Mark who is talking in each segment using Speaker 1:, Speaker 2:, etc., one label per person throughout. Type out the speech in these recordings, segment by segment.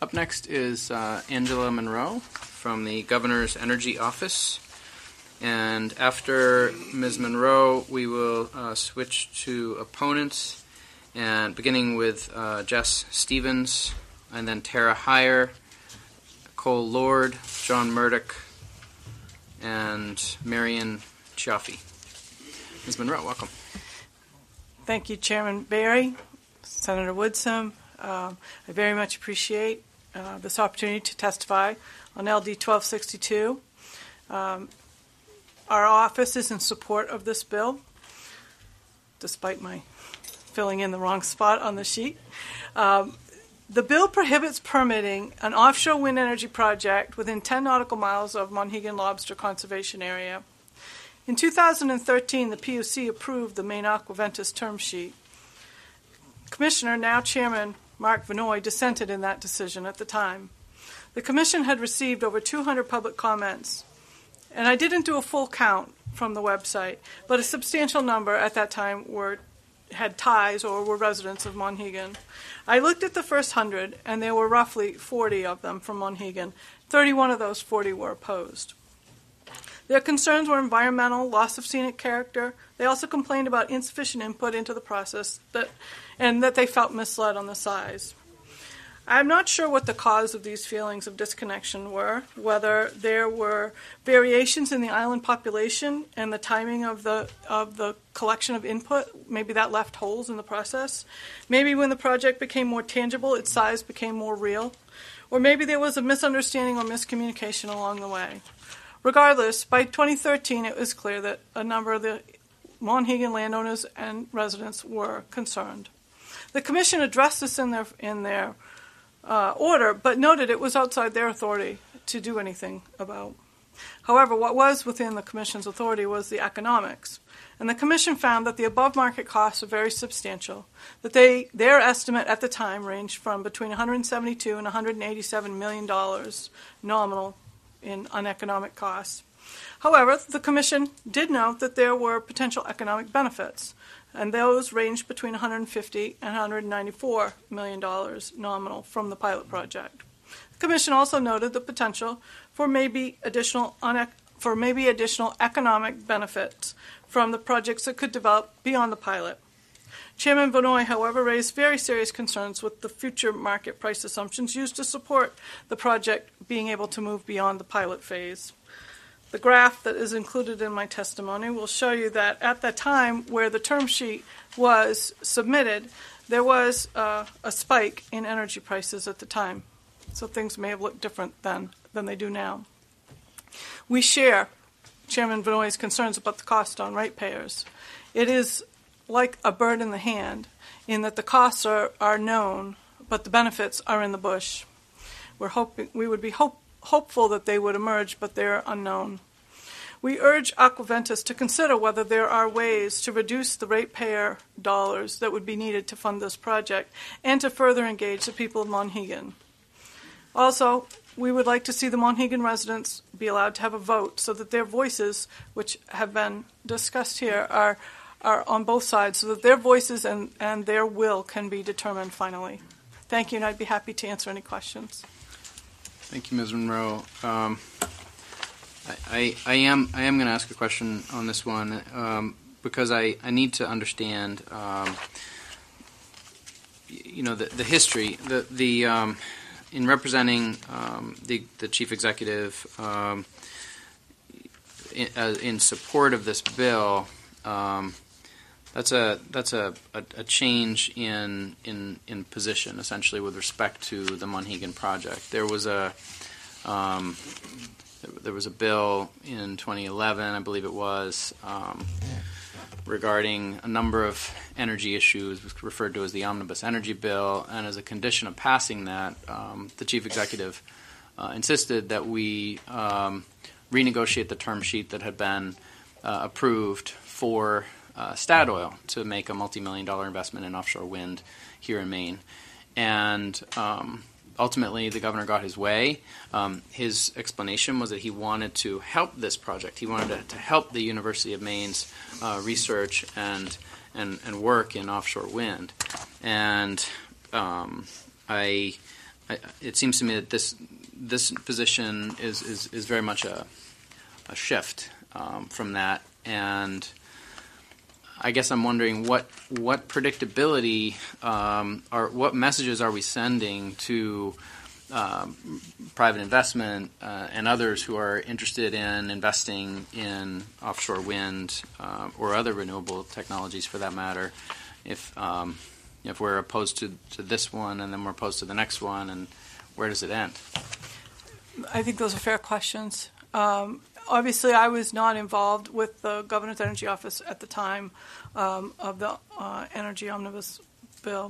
Speaker 1: Up next is Angela Monroe from the Governor's Energy Office. And after Ms. Monroe, we will switch to opponents, and beginning with Jess Stevens, and then Tara Heyer, Cole Lord, John Murdoch, and Marion Chiaffi. Ms. Monroe, welcome.
Speaker 2: Thank you, Chairman Barry, Senator Woodsum. I very much appreciate this opportunity to testify on LD 1262. Our office is in support of this bill, despite my filling in the wrong spot on the sheet. The bill prohibits permitting an offshore wind energy project within 10 nautical miles of Monhegan Lobster Conservation Area. In 2013, the PUC approved the Maine Aquaventus term sheet. Commissioner, now Chairman Mark Vanoy, dissented in that decision at the time. The Commission had received over 200 public comments, and I didn't do a full count from the website, but a substantial number at that time had ties or were residents of Monhegan. I looked at the first 100, and there were roughly 40 of them from Monhegan. 31 of those 40 were opposed. Their concerns were environmental, loss of scenic character. They also complained about insufficient input into the process and that they felt misled on the size. I'm not sure what the cause of these feelings of disconnection were, whether there were variations in the island population and the timing of the collection of input. Maybe that left holes in the process. Maybe when the project became more tangible, its size became more real. Or maybe there was a misunderstanding or miscommunication along the way. Regardless, by 2013, it was clear that a number of the Monhegan landowners and residents were concerned. The Commission addressed this in their order, but noted it was outside their authority to do anything about. However, what was within the Commission's authority was the economics, and the Commission found that the above-market costs are very substantial, that their estimate at the time ranged from between $172 and $187 million nominal in uneconomic costs. However, the Commission did note that there were potential economic benefits, and those ranged between $150 and $194 million nominal from the pilot project. The Commission also noted the potential for maybe additional economic benefits from the projects that could develop beyond the pilot. Chairman Vanoy, however, raised very serious concerns with the future market price assumptions used to support the project being able to move beyond the pilot phase. The graph that is included in my testimony will show you that at the time where the term sheet was submitted, there was a spike in energy prices at the time. So things may have looked different then than they do now. We share Chairman Vanoy's concerns about the cost on ratepayers. It is like a bird in the hand in that the costs are known, but the benefits are in the bush. We would be hopeful that they would emerge, but they're unknown. We urge Aquaventus to consider whether there are ways to reduce the ratepayer dollars that would be needed to fund this project and to further engage the people of Monhegan. Also, we would like to see the Monhegan residents be allowed to have a vote so that their voices, which have been discussed here, are on both sides, so that their voices and their will can be determined finally. Thank you, and I'd be happy to answer any questions.
Speaker 1: Thank you, Ms. Monroe. I am going to ask a question on this one because I need to understand, the history. In representing the chief executive in support of this bill. That's a change in position, essentially, with respect to the Monhegan project. There was a bill in 2011, I believe it was, regarding a number of energy issues, referred to as the Omnibus Energy Bill, and as a condition of passing that, the chief executive insisted that we renegotiate the term sheet that had been approved for Statoil to make a multi-million-dollar investment in offshore wind here in Maine. And ultimately, the governor got his way. His explanation was that he wanted to help this project. He wanted to help the University of Maine's research and work in offshore wind. And I it seems to me that this position is very much a shift from that, and I guess I'm wondering what predictability or what messages are we sending to private investment and others who are interested in investing in offshore wind or other renewable technologies, for that matter, if we're opposed to this one and then we're opposed to the next one, and where does it end?
Speaker 2: I think those are fair questions. Obviously, I was not involved with the Governor's Energy Office at the time of the Energy Omnibus Bill.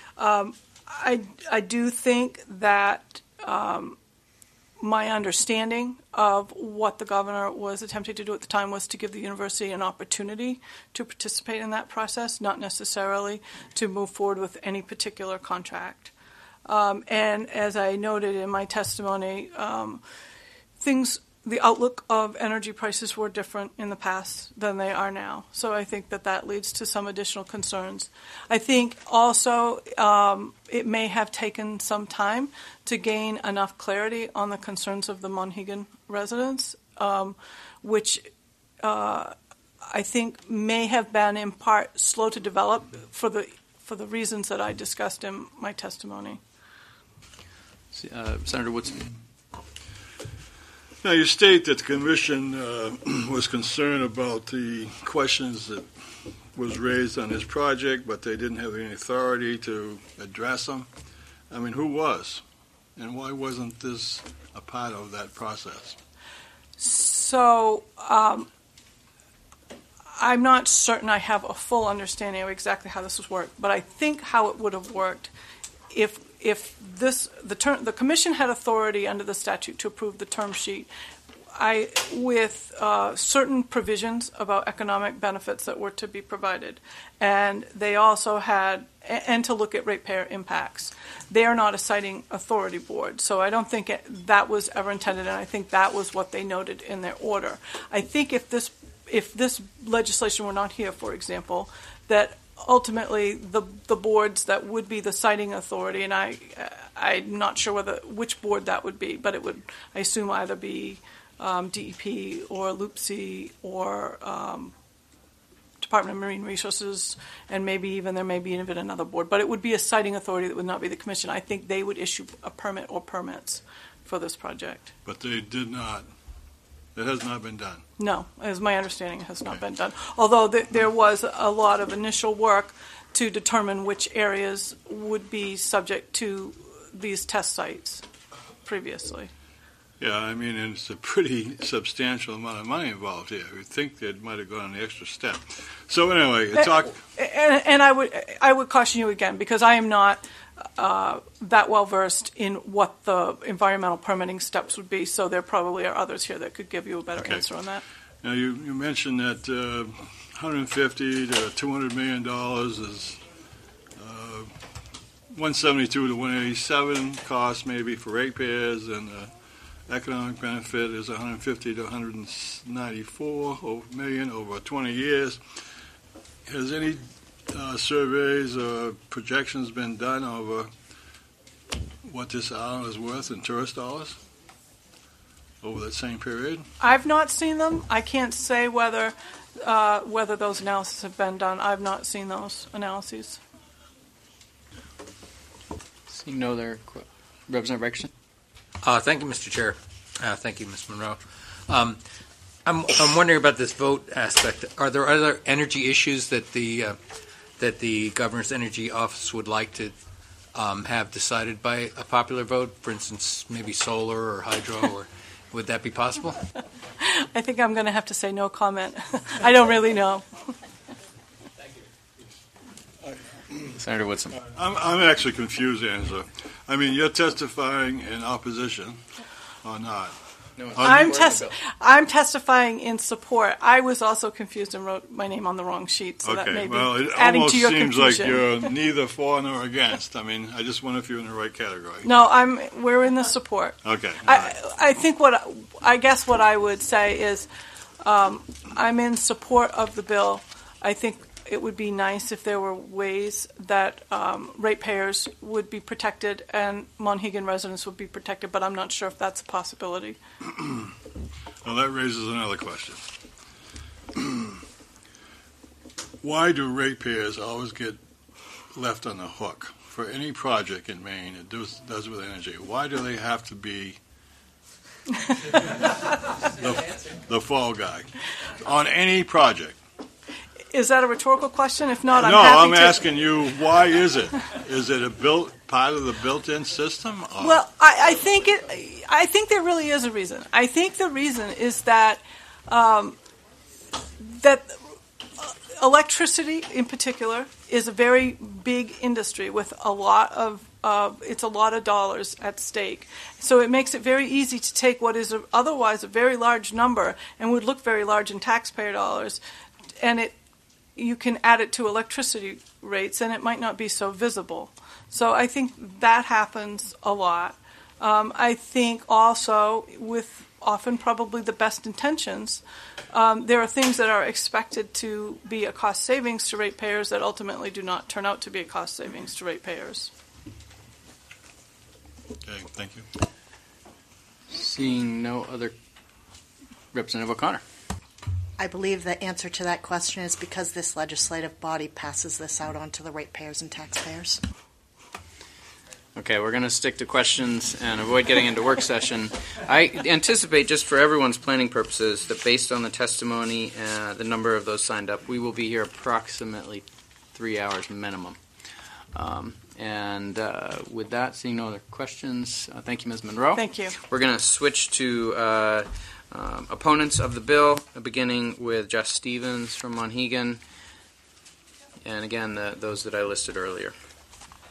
Speaker 2: I do think that my understanding of what the governor was attempting to do at the time was to give the university an opportunity to participate in that process, not necessarily to move forward with any particular contract. And as I noted in my testimony, the outlook of energy prices were different in the past than they are now. So I think that leads to some additional concerns. I think also it may have taken some time to gain enough clarity on the concerns of the Monhegan residents, which I think may have been in part slow to develop for the reasons that I discussed in my testimony.
Speaker 1: Senator Woodson.
Speaker 3: Now, you state that the commission was concerned about the questions that was raised on this project, but they didn't have any authority to address them. I mean, who was? And why wasn't this a part of that process?
Speaker 2: So I'm not certain I have a full understanding of exactly how this was worked, but I think how it would have worked if the commission had authority under the statute to approve the term sheet, with certain provisions about economic benefits that were to be provided, and they also had and to look at ratepayer impacts. They are not a siting authority board, so I don't think that was ever intended, and I think that was what they noted in their order. I think if this legislation were not here, for example, that ultimately the boards that would be the siting authority, and I'm not sure which board that would be, but it would, I assume, either be DEP or LUPC or Department of Marine Resources, and there may be even another board, but it would be a siting authority that would not be the commission. I think they would issue a permit or permits for this project.
Speaker 3: But they did not. It has not been done.
Speaker 2: No, as my understanding, it has not been done. Although there was a lot of initial work to determine which areas would be subject to these test sites previously.
Speaker 3: Yeah, I mean, and it's a pretty substantial amount of money involved here. I would think they might have gone the extra step. So anyway,
Speaker 2: and I would caution you again, because I am not that well versed in what the environmental permitting steps would be. So there probably are others here that could give you a better answer on that.
Speaker 3: Now you mentioned that 150 to 200 million dollars is 172 to 187 cost maybe for ratepayers, and economic benefit is 150 to 194 million over 20 years. Has any surveys or projections been done over what this island is worth in tourist dollars over that same period?
Speaker 2: I've not seen them. I can't say whether those analyses have been done. I've not seen those analyses.
Speaker 1: Seeing no other Representative Regerson.
Speaker 4: Thank you, Mr. Chair. Thank you, Ms. Monroe. I'm wondering about this vote aspect. Are there other energy issues that the Governor's Energy Office would like to have decided by a popular vote? For instance, maybe solar or hydro, or would that be possible?
Speaker 2: I think I'm going to have to say no comment. I don't really know.
Speaker 1: Senator Woodson.
Speaker 3: I'm actually confused, Angela. I mean, you're testifying in opposition or not?
Speaker 1: No,
Speaker 2: I'm testifying in support. I was also confused and wrote my name on the wrong sheet, so that may be adding to your confusion.
Speaker 3: Well, it almost seems like you're neither for nor against. I mean, I just wonder if you're in the right category.
Speaker 2: No, we're in the support.
Speaker 3: Okay.
Speaker 2: I think what I would say is I'm in support of the bill. I think it would be nice if there were ways that ratepayers would be protected and Monhegan residents would be protected, but I'm not sure if that's a possibility.
Speaker 3: Well, that raises another question. Why do ratepayers always get left on the hook for any project in Maine that does with energy? Why do they have to be the fall guy on any project?
Speaker 2: Is that a rhetorical question? If not, I'm
Speaker 3: No,
Speaker 2: happy
Speaker 3: I'm
Speaker 2: to.
Speaker 3: asking you, why is it? Is it part of the built-in system? Or?
Speaker 2: Well, I think there really is a reason. I think the reason is that electricity, in particular, is a very big industry with a lot of dollars at stake. So it makes it very easy to take what is otherwise a very large number and would look very large in taxpayer dollars, and you can add it to electricity rates, and it might not be so visible. So I think that happens a lot. I think also, with often probably the best intentions, there are things that are expected to be a cost savings to ratepayers that ultimately do not turn out to be a cost savings to ratepayers.
Speaker 3: Okay, thank you.
Speaker 1: Seeing no other, Representative O'Connor.
Speaker 5: I believe the answer to that question is because this legislative body passes this out onto the ratepayers and taxpayers.
Speaker 1: Okay, we're going to stick to questions and avoid getting into work session. I anticipate, just for everyone's planning purposes, that based on the testimony and the number of those signed up, we will be here approximately 3 hours minimum. With that, seeing no other questions, thank you, Ms. Monroe.
Speaker 2: Thank you.
Speaker 1: We're going to switch to opponents of the bill, beginning with Jess Stevens from Monhegan, and again, those that I listed earlier.